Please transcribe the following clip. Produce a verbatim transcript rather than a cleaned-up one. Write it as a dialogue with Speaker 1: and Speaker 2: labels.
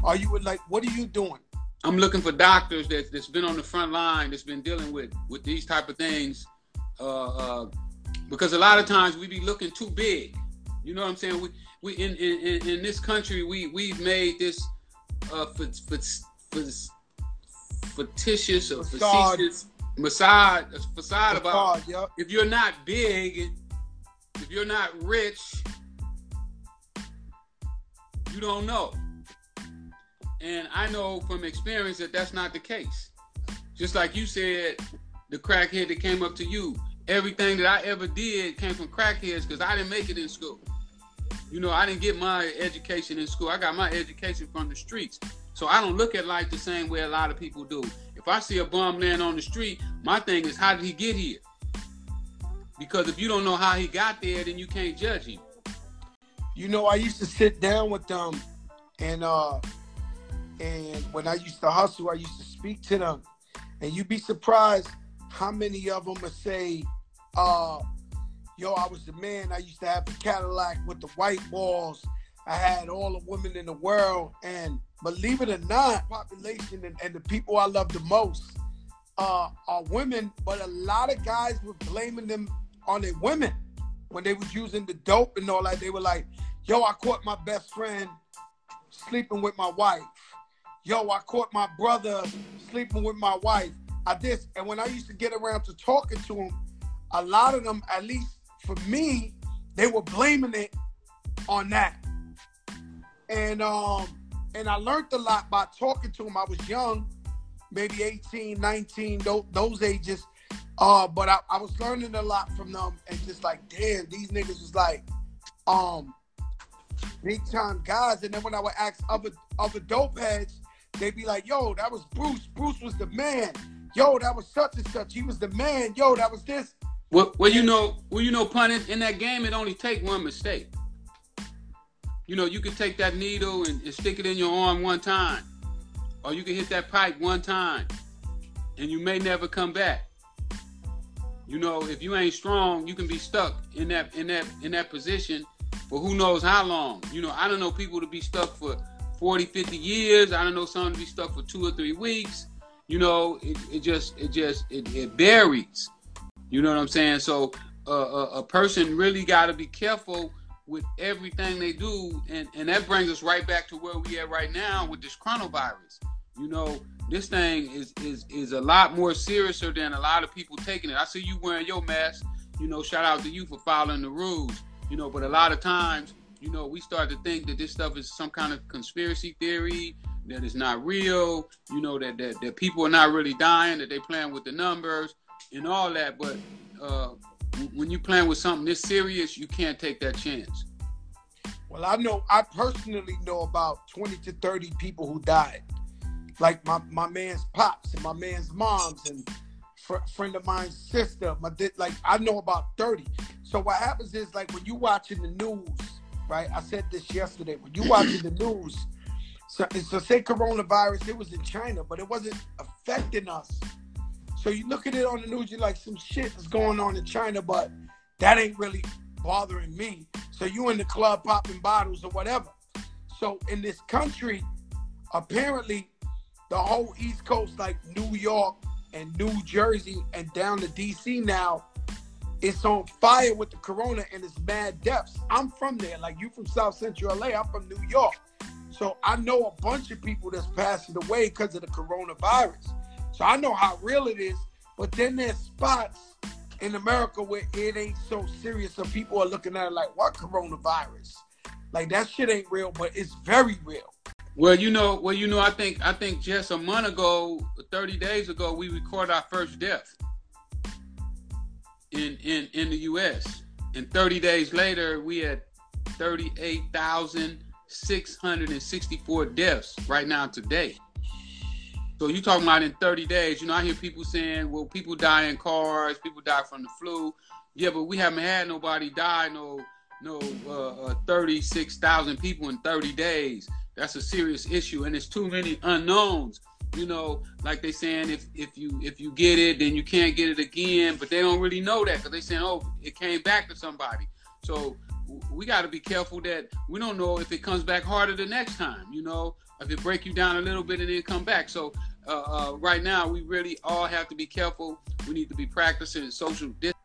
Speaker 1: Are you like, what are you doing?
Speaker 2: I'm looking for doctors that, that's been on the front line, that's been dealing with, with these type of things. Uh, uh, because a lot of times we be looking too big. You know what I'm saying? We we in in, in this country we we've made this uh for, for, for, fictitious or facetious facade facade about yep. If you're not big, if you're not rich, you don't know. And I know from experience that that's not the case. Just like you said, the crackhead that came up to you, everything that I ever did came from crackheads because I didn't make it in school. You know, I didn't get my education in school. I got my education from the streets. So I don't look at life the same way a lot of people do. If I see a bum laying on the street, my thing is, how did he get here? Because if you don't know how he got there, then you can't judge him.
Speaker 1: You know, I used to sit down with them, and uh, and when I used to hustle, I used to speak to them, and you'd be surprised how many of them would say, uh, yo, I was the man. I used to have the Cadillac with the white walls. I had all the women in the world. And believe it or not, population and, and the people I love the most uh, are women. But a lot of guys were blaming them on their women when they was using the dope and all that. They were like, yo, I caught my best friend sleeping with my wife. Yo, I caught my brother sleeping with my wife. I this. And when I used to get around to talking to them, a lot of them, at least for me, they were blaming it on that. And um, and I learned a lot by talking to them. I was young, maybe eighteen, nineteen, those, those ages. Uh, but I, I was learning a lot from them, and just like, damn, these niggas was like um, big time guys. And then when I would ask other other dope heads, they'd be like, yo, that was Bruce. Bruce was the man. Yo, that was such and such. He was the man. Yo, that was this.
Speaker 2: Well, well, you know, well, you know, pun, in that game, it only take one mistake. You know, you can take that needle and, and stick it in your arm one time, or you can hit that pipe one time, and you may never come back. You know, if you ain't strong, you can be stuck in that in that in that position for who knows how long. You know, I don't know people to be stuck for forty, fifty years. I don't know some to be stuck for two or three weeks. You know, it, it just it just it, it varies. You know what I'm saying? So uh, a, a person really got to be careful with everything they do, and, and that brings us right back to where we at right now with this coronavirus. You know, this thing is is is a lot more seriouser than a lot of people taking it. I see you wearing your mask. You know, shout out to you for following the rules. You know, but a lot of times, you know, we start to think that this stuff is some kind of conspiracy theory, that it's not real. You know, that that, that people are not really dying, that they playing with the numbers and all that. But uh, when you playing with something this serious, you can't take that chance.
Speaker 1: Well, I know, I personally know about twenty to thirty people who died. Like my, my man's pops and my man's moms and fr- friend of mine's sister. My like I know about thirty. So what happens is, like, when you watching the news, right? I said this yesterday. When you watching the news, so, so say coronavirus, it was in China, but it wasn't affecting us. So you look at it on the news, you're like, some shit is going on in China, but that ain't really bothering me. So you in the club popping bottles or whatever. So in this country, apparently the whole East Coast, like New York and New Jersey and down to D C now, it's on fire with the corona and it's mad deaths. I'm from there. Like, you from South Central L A, I'm from New York. So I know a bunch of people that's passing away because of the coronavirus. So I know how real it is, but then there's spots in America where it ain't so serious. So people are looking at it like, what coronavirus? Like, that shit ain't real, but it's very real.
Speaker 2: Well, you know, well, you know, I think, I think just a month ago, thirty days ago, we recorded our first death in, in, in the U S. And thirty days later, we had thirty-eight thousand six hundred sixty-four deaths right now today. So you talking about in thirty days, you know, I hear people saying, well, people die in cars, people die from the flu. Yeah, but we haven't had nobody die, no, no, uh, uh, thirty-six thousand people in thirty days. That's a serious issue, and it's too many unknowns. You know, like they saying, if if you if you get it, then you can't get it again. But they don't really know that because they saying, oh, it came back to somebody. So we got to be careful that we don't know if it comes back harder the next time. You know, if it break you down a little bit and then come back. So uh, uh, right now, we really all have to be careful. We need to be practicing social distance.